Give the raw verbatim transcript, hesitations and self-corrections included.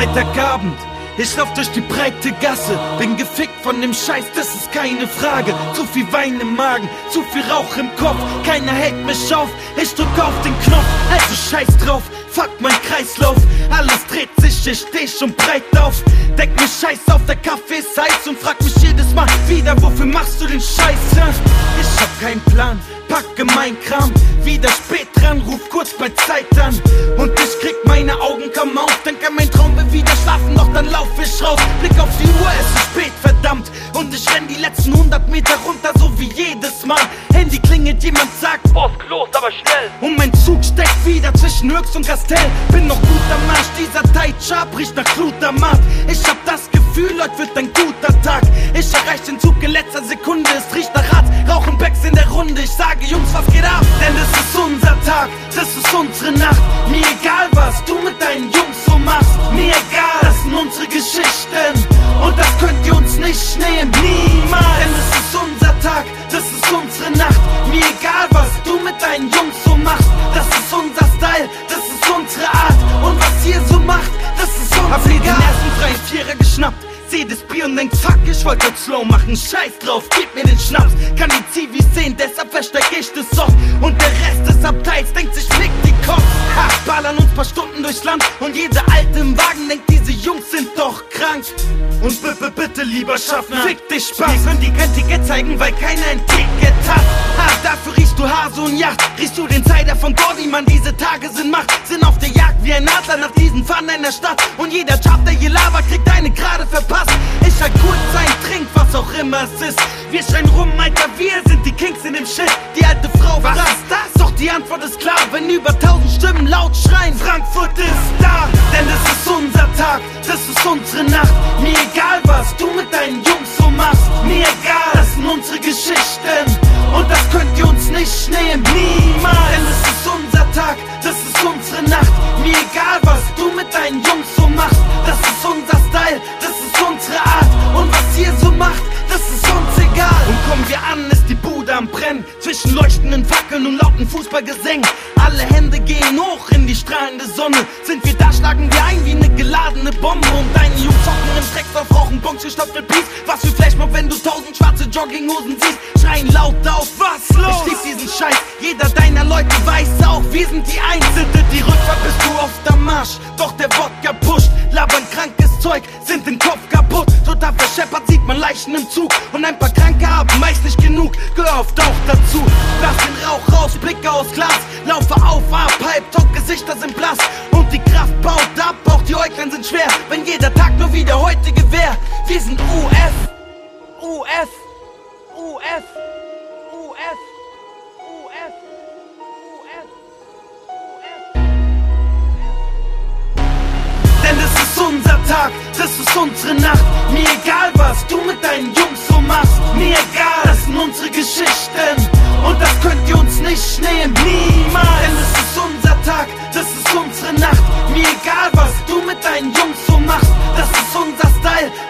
Freitagabend, ich lauf durch die breite Gasse, bin gefickt von dem Scheiß, das ist keine Frage. Zu viel Wein im Magen, zu viel Rauch im Kopf, keiner hält mich auf, ich drück auf den Knopf, also scheiß drauf, fuck mein Kreislauf. Alles dreht sich, ich steh schon breit auf, deck mich scheiß auf, der Kaffee ist heiß und frag mich jedes Mal wieder, wofür machst du den Scheiß? Ich hab keinen Plan, packe mein Kram, wieder spät dran, ruf kurz bei Zeit an und ich krieg meine Augen kaum auf, denk an mein Traum, will wieder schlafen, doch dann lauf ich raus, blick auf die Uhr, es ist spät, verdammt, und ich renn die letzten hundert Meter runter, so wie jedes Mal. Handy klingelt, jemand sagt, Boss, los, aber schnell. Und mein Zug steckt wieder zwischen Höchst und Kastell. Bin noch gut am Marsch, dieser Taitschab riecht nach Glutamat. Ich hab das Gefühl, heute wird ein guter Tag. Ich erreich den Zug in letzter Sekunde, es riecht nach Rad, rauchen Becks in der Runde. Ich sage, Jungs, was geht ab? Denn das ist unser Tag, das ist unsere Nacht. Mir egal, was du mit deinen Jungs so machst. Mir egal, das sind unsere Geschichten und das könnt ihr uns nicht nehmen, niemals. Denn das ist unser Tag, das ist unsere Nacht. Mir egal, was du mit deinen Jungs so machst. Das ist unser Style, das ist unsere Art. Und was ihr so macht, das ist uns Hab egal. Hab den ersten freien Vierer geschnappt, seh das Bier und denk, fuck, ich wollte slow machen, scheiß drauf, gib mir den Schnaps. Kann die Zivis sehen, deshalb versteck ich das Soft. Und der Rest des Abteils denkt sich, fick die Kopf. Ha, ballern uns paar Stunden durchs Land und jeder Alte im Wagen denkt, diese Jungs sind doch krank. Und bitte, bitte, lieber Schaffner, fick dich Spaß. Wir können dir kein Ticket zeigen, weil keiner ein Ticket hat. Ha, dafür riechst du Hase und Yacht, riechst du den Cider von Gordy, Mann, diese Tage sind Macht. Sind auf der Jagd wie ein Adler nach diesen Pfannen in der Stadt. Und jeder Chap, der hier labert, kriegt eine gerade verpasst. Ich halt kurz ein Trink, was auch immer es ist. Wir schreien rum, Alter, wir sind die Kings in dem Shit. Die alte Frau, was ist das? Doch die Antwort ist klar, wenn über tausend Stimmen laut schreien, Frankfurt ist da. Denn das ist unser Tag, das ist unsere Nacht. Mir egal, was du mit deinen Jungs so machst. Mir egal, das sind unsere Geschichten und das könnt ihr uns nicht nehmen, niemals. Denn das ist unser Tag, das ist unsere Nacht. Mir egal, was du mit deinen Jungs so machst. Das ist unser Style, das ist unsere Art. Und was ihr so macht, das ist uns egal. Und kommen wir an, ist die Bude am Brennen. Zwischen leuchtenden Fackeln und lauten Fußballgesängen. Alle Hände gehen hoch in die strahlende Sonne. Sind wir da, schlagen wir ein wie eine geladene Bombe. Und deine Jungs hocken im Dreckslauf, rauchen Bonks gestopft mit Peace. Was für Flashmob, wenn du tausend schwarze Jogginghosen siehst. Schreien laut auf, was los? Ich lieb diesen Scheiß, jeder deiner Leute weiß auch, wir sind die Einzelne. Die Rückfahrt bist du oft am Marsch, doch der Wodka pusht. Labern krankes Zeug, sind den Kopf kaputt. Total verscheppert sieht man Leichen im Zug. Und ein paar Kranke haben meist nicht genug, gehör oft auch dazu. Lass den Rauch raus, Blicke aus Glas. Laufe auf, ab, halb, top, Gesichter sind blass. Und die Kraft baut ab, auch die Äuglein sind schwer. Wenn jeder Tag nur wie der heutige wär. Wir sind U F, U F, U F, U F, U F, U F, U F. Denn das ist unser Tag, das ist unsere Nacht. Mir egal, was du mit deinen Jungs so machst. Mir egal, das sind unsere Geschichten und das könnt ihr uns nicht nehmen, niemals. Denn das ist unser Tag, das ist unsere Nacht. Mir egal, was du mit deinen Jungs so machst. Das ist unser Style,